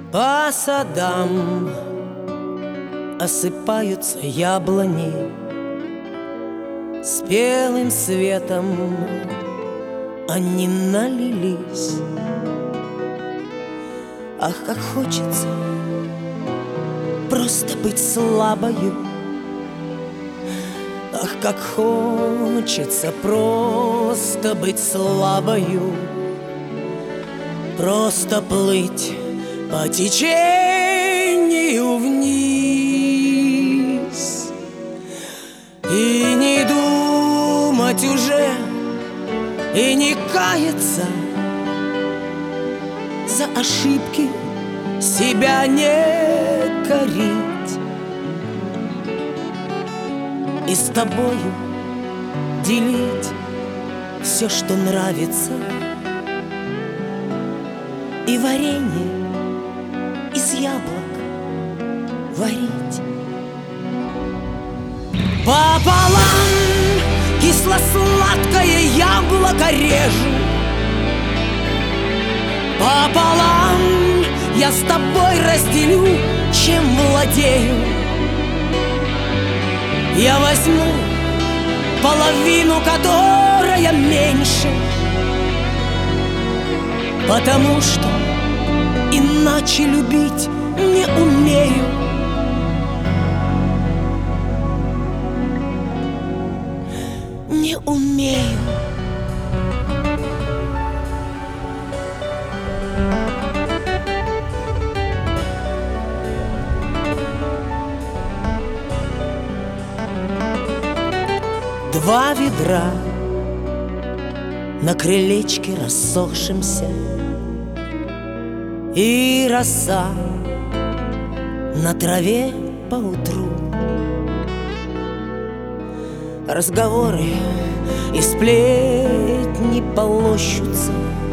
По садам осыпаются яблони, спелым светом они налились. Ах, как хочется просто быть слабою. Ах, как хочется просто быть слабою. Просто плыть по течению вниз и не думать уже, и не каяться, за ошибки себя не корить, и с тобою делить все, что нравится, и варенье из яблок варить. Пополам кисло-сладкое яблоко режу, пополам я с тобой разделю, чем владею. Я возьму половину, которая меньше, потому что иначе любить не умею. Не умею. Два ведра на крылечке рассохшемся, и роса на траве поутру. Разговоры и сплетни полощутся,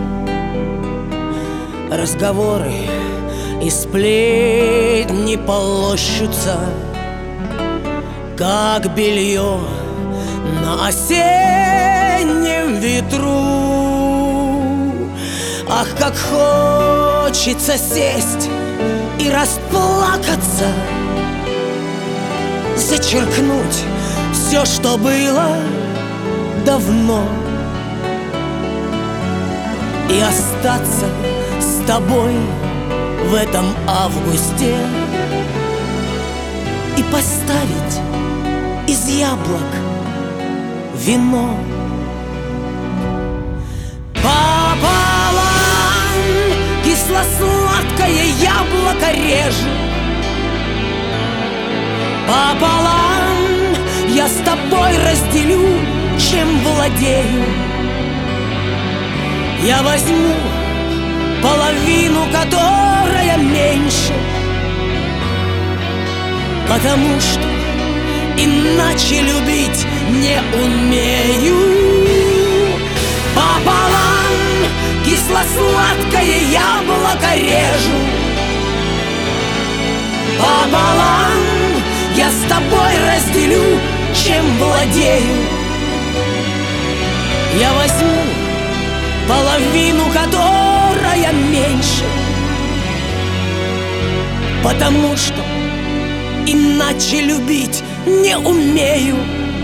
разговоры и сплетни полощутся, как белье на осеннем ветру. Ах, как хочется сесть и расплакаться, зачеркнуть все, что было давно, и остаться с тобой в этом августе, и поставить из яблок вино. Пополам кисло-сладкое яблоко режу, пополам я с тобой разделю, чем владею. Я возьму половину, которая меньше, потому что иначе любить не умею. Пополам кисло-сладкое яблоко режу, пополам я с тобой разделю, чем владею. Я возьму половину, которая меньше, потому что иначе любить не умею.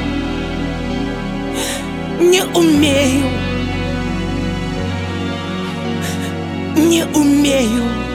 Не умею. Не умею.